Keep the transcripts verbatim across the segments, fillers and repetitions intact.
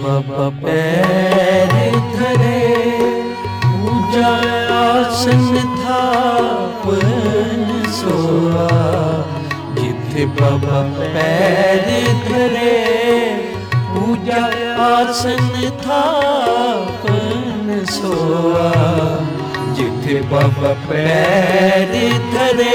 बाबा पैर धरे, पूजा आसन थापन सोआ। जिथे बाबा पैर धरे, पूजा आसन थापन सोआ। जिथे बाबा पैर धरे।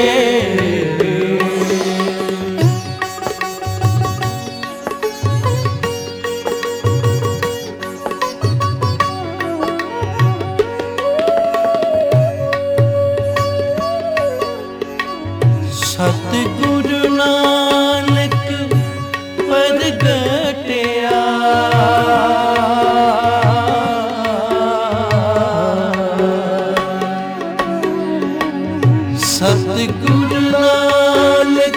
सतगुरु नानक प्रगटया, सतगुरु नानक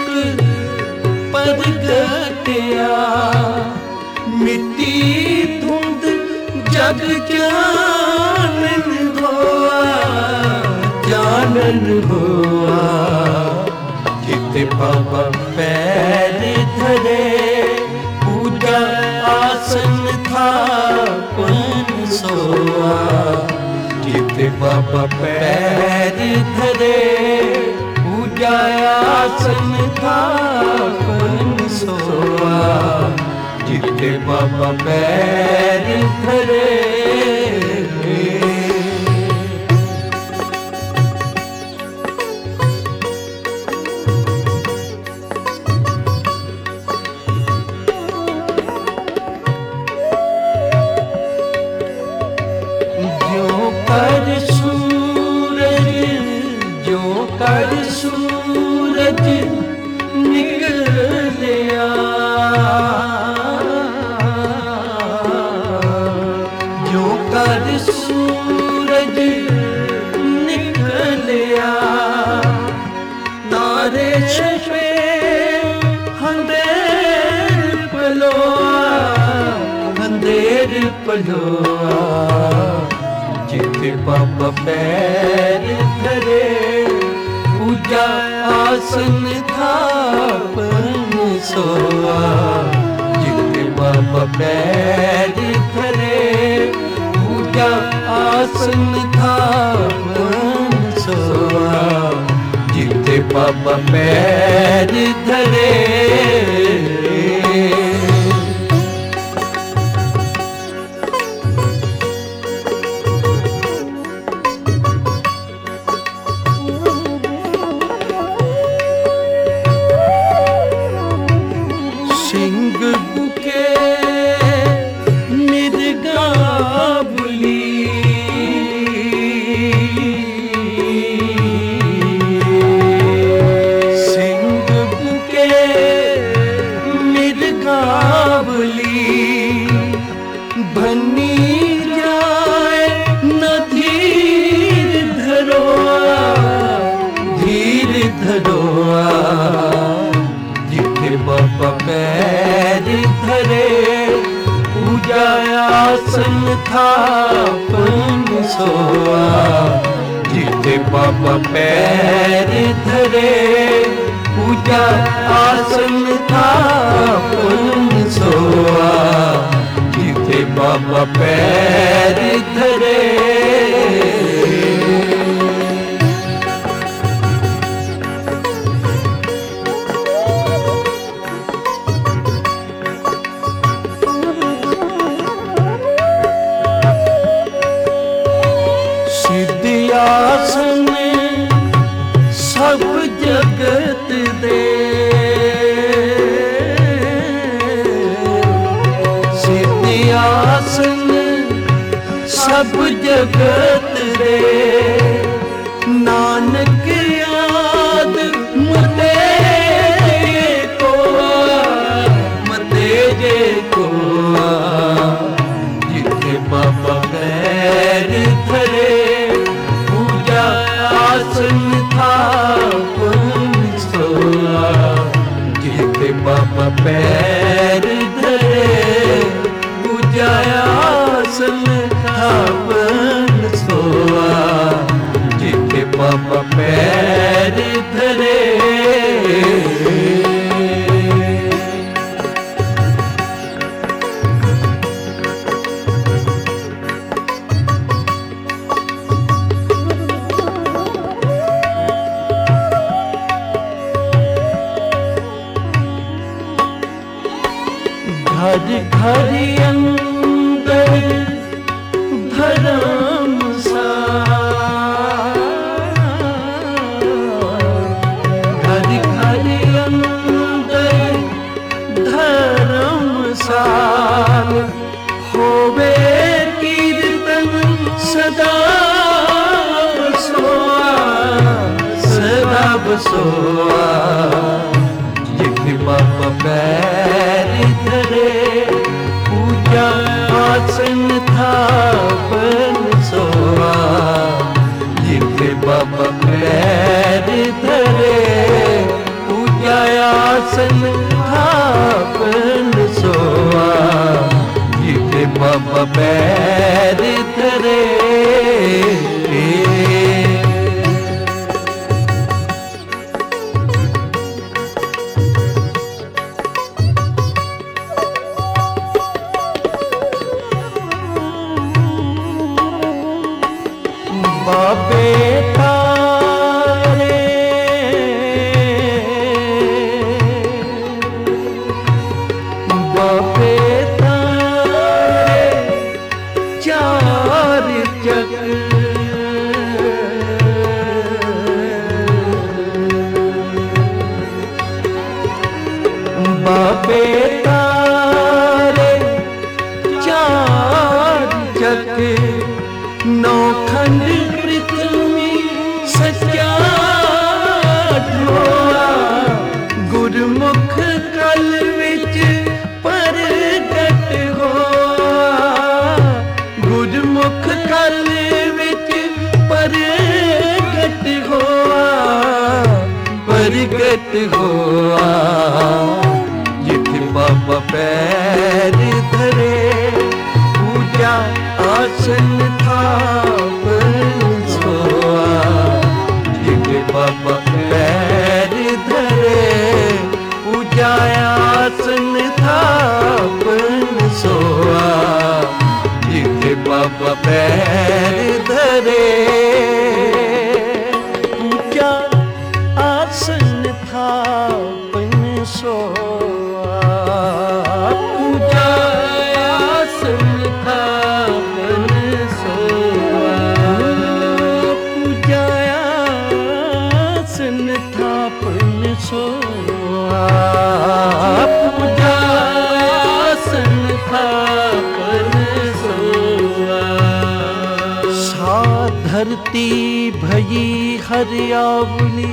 प्रगटया। मिट्टी धुंध जग जानन होआ, जानन होआ। जिथे बाबा पैर धरे, पूजा आसन थापन सोआ। जिथे बाबा पैर धरे, पूजा आसन थापन सोआ। जिथे बाबा पैर धरे। कर सूरज जो कर सूरज निकलिया, जो कर सूरज निकलिया। तारे छपे अंधेर पलोआ, अंधेर पलोआ। जिथे बाबा पैर धरे, पूजा आसन थापन सोआ। जिथे बाबा पैर धरे, पूजा आसन थापन सोआ। जिथे बाबा पैर धरे। सिंह बुके मिर्गावली, सिंह बुके मिर्गावली। बनी जाए न धीर धरोआ, धीर धरोआ। जिथे बाबा पैर धरे, पूजा आसन थापन सोआ। जिथे बाबा पैर धरे, पूजा आसन थापन सोआ। जिथे बाबा पैर धरे। सिद्धियासन सब जगत दे, सिद्धियासन सब जगत दे। नानक याद मते को, मते जे को। जिथे बाबा पैर धरे, पूजा आसन थापन सोआ। जिथे बाबा पैर धरे, पूजा आसन थापन सोआ। जिथे बाबा पैर घर घर अंदर धर्मशाला, घर घर अंदर धर्मशाला, होवे कीर्तन सदा बसोआ, सदा बसोआ। जिथे बाबा पैर धरे पूजा आसन थापन सोआ, जिथे बाबा पैर धरे पूजा आसन थापन सोआ, जिथे बाबा पैर धरे। बाबे तारे बाबे तारे चार जग, बाबे तारे चार जग, नौखंड पृथ्वी सच्चा ढोआ, गुरमुख कल विच प्रगट होआ, गुरमुख कल विच प्रगट होआ, प्रगट होआ। जिथे बाबा पैर धरे पूजा आसन थापन सोआ, जिथे बाबा पैर धरे पूजा आसन थापन सोआ, जिथे बाबा पैर धरे पूजा आसन थापन सोआ, पूजा आसन थापन सोआ, पूजा आसन थापन सोआ, पूजा आसन थापन सोआ। सा धरती भई हरियावली,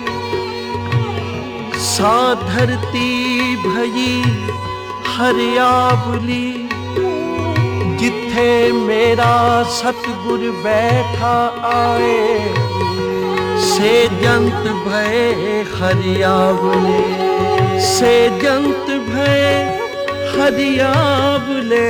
सा धरती भई हरियावली, जिथे मेरा सतगुर बैठा आए, से जंत भय हरियावले, से जंत भय हरियावले,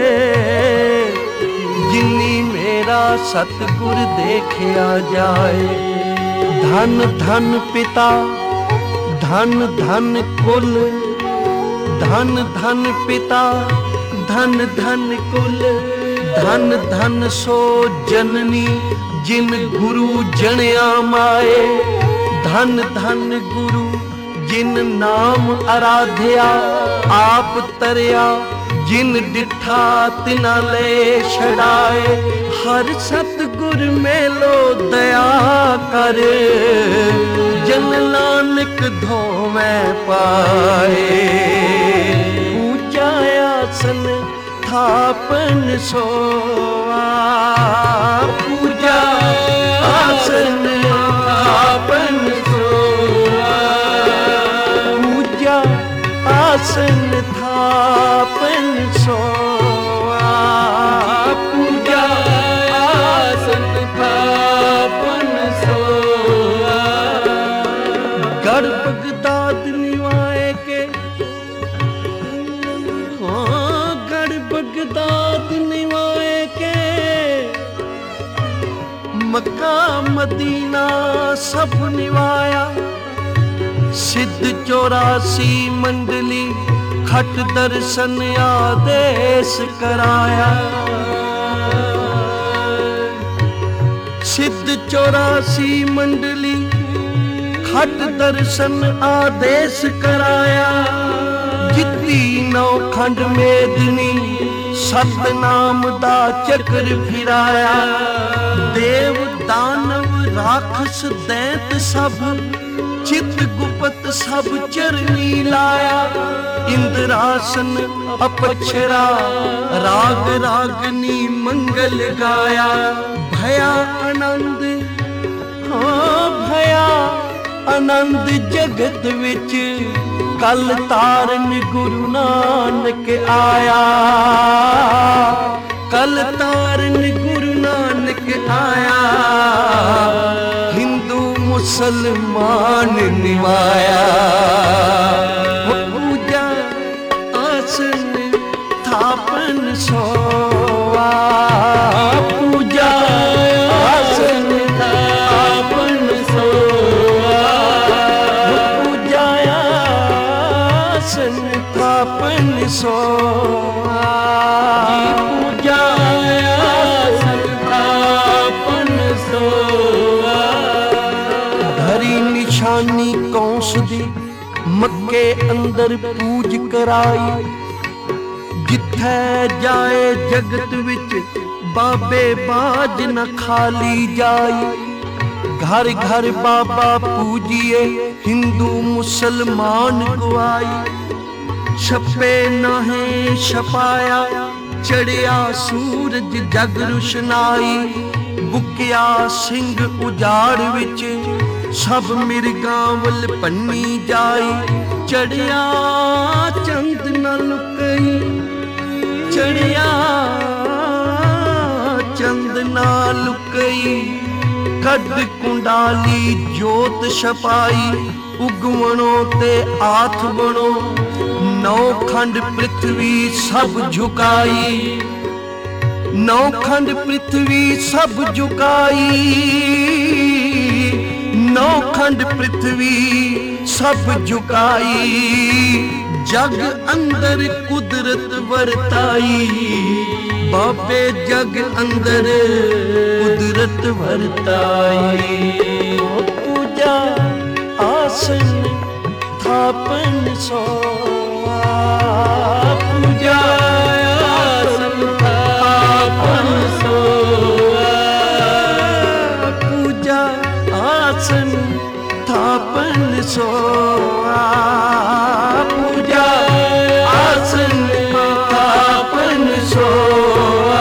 जिन्नी मेरा सतगुर देखिया जाए। धन धन पिता धन धन कुल, धन धन पिता धन धन कुल, धन धन सो जननी जिन गुरु जणिया माए, धन धन गुरु जिन नाम आराध्या आप तरिया, जिन डिठा तिना ले छड़ाए। हर सतगुर मेलो दया कर, जन नानक धोवे पाए। पूजा आसन थापन सोआ, पूजा आसन थापन सोआ, पूजा आसन थापन सोआ, पूजा आसन थापन सोआ। गढ़ बगदाद निवाए के, हाँ गढ़ बगदाद निवाए के, मक्का मदीना सब निवाया। सिद्ध चौरासी मंडली खट दर्शन आदेश कराया। सिद्ध चौरासी मंडली खट दर्शन आदेश कराया। ਜਿੱਤੀ ਨੌ ਖੰਡ ਮੇਦਨੀ, ਸਤਨਾਮ ਦਾ ਚੱਕਰ ਫਿਰਾਇਆ। ਦੇਵ ਦਾਨਵ ਰਾਖਸ ਦੈਂਤ ਸਭ, ਚਿਤ ਗੁਪਤ ਸਭ ਚਰਨੀ ਲਾਇਆ। ਇੰਦਰਾਸਨ ਅਪਛਰਾ ਰਾਗ ਰਾਗਨੀ ਮੰਗਲ ਗਾਇਆ। ਭਇਆ ਆਨੰਦ, ਹਾਂ ਭਇਆ ਆਨੰਦ ਜਗਤ ਵਿੱਚ, ਕਲ ਤਾਰਨ ਗੁਰੂ ਨਾਨਕ ਆਇਆ। ਕਲ ਤਾਰਨ ਗੁਰੂ ਨਾਨਕ ਆਇਆ, ਹਿੰਦੂ ਮੁਸਲਮਾਨ ਨਿਵਾਇਆ। ਪੂਜਾ ਆਸਨ ਥਾਪਨ ਸੋਆ, ਪੂਜਾ ਆਸਨ ਥਾਪਨ ਸੋਆ, ਪੂਜਾ ਆਸਨ ਥਾਪਨ ਸੋਆ, ਪੂਜਾ ਆਸਨ ਥਾਪਨ ਸੋਆ। ਧਰੀ ਨਿਸ਼ਾਨੀ ਕੌਂਸ ਦੀ, ਮੱਕੇ ਅੰਦਰ ਪੂਜ ਕਰਾਈ। ਜਿੱਥੇ ਜਾਏ ਜਗਤ ਵਿੱਚ, ਬਾਬੇ ਬਾਜ ਨ ਖਾਲੀ ਜਾਈ। ਘਰ ਘਰ ਬਾਬਾ ਪੂਜੀਏ, ਹਿੰਦੂ ਮੁਸਲਮਾਨ ਗਵਾਈ। ਛਪੇ ਨਾਹੀਂ ਛਪਾਇਆ, ਚੜਿਆ ਸੂਰਜ ਜਗ ਰੁਸ਼ਨਾਈ। ਬੁਕਿਆ ਸਿੰਘ ਉਜਾੜ ਵਿੱਚ, ਸਭ ਮਿਰਗਾਂ ਵੱਲ ਪੰਨੀ ਜਾਈ। ਚੜਿਆ ਚੰਦ ਨ ਲੁਕਈ, ਚੜਿਆ ਚੰਦ ਨਾ ਲੁਕਈ। ਕੱਢ ਕੁੰਡਾਲੀ ਜੋਤ ਛਪਾਈ, ਉਗਵਣੋਂ ਤੇ ਆਥ ਬਣੋ। ਨੌ ਖੰਡ ਪ੍ਰਿਥਵੀ ਸਭ ਝੁਕਾਈ, ਨੌ ਖੰਡ ਪ੍ਰਿਥਵੀ ਸਭ ਝੁਕਾਈ। ਨੌ ਖੰਡ ਪ੍ਰਿਥਵੀ ਸਭ ਝੁਕਾਈ। ਜਗ ਅੰਦਰ ਕੁਦਰਤ ਵਰਤਾਈ, ਬਾਬੇ ਜਗ ਅੰਦਰ ਕੁਦਰਤ ਵਰਤਾਈ। ਪੂਜਾ ਆਸਨ ਥਾਪਨ ਸੋਆ, ਪੂਜਾ ਆਸਨ ਥਾਪਨ ਸੋਆ, ਪੂਜਾ ਆਸਨ ਥਾਪਨ ਸੋਆ, ਪੂਜਾ ਆਸਨ ਥਾਪਨ ਸੋਆ,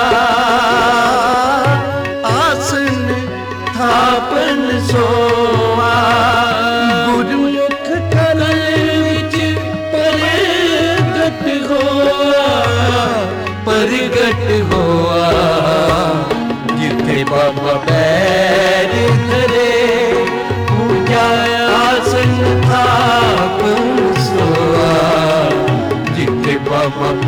ਆਸਨ ਥਾਪਨ ਸੋਆ। ਗੁਰਮੁਖ ਕਲ ਵਿੱਚ ਪ੍ਰਗਟ ਹੋਆ, ਪ੍ਰਗਟ ਹੋਆ। ਜਿੱਥੇ ਬਾਬਾ ਪੈਰ ਧਰੇ, ਪੂਜਾ ਆਸਨ ਥਾਪਨ ਸੋਆ। ਜਿੱਥੇ ਬਾਬਾ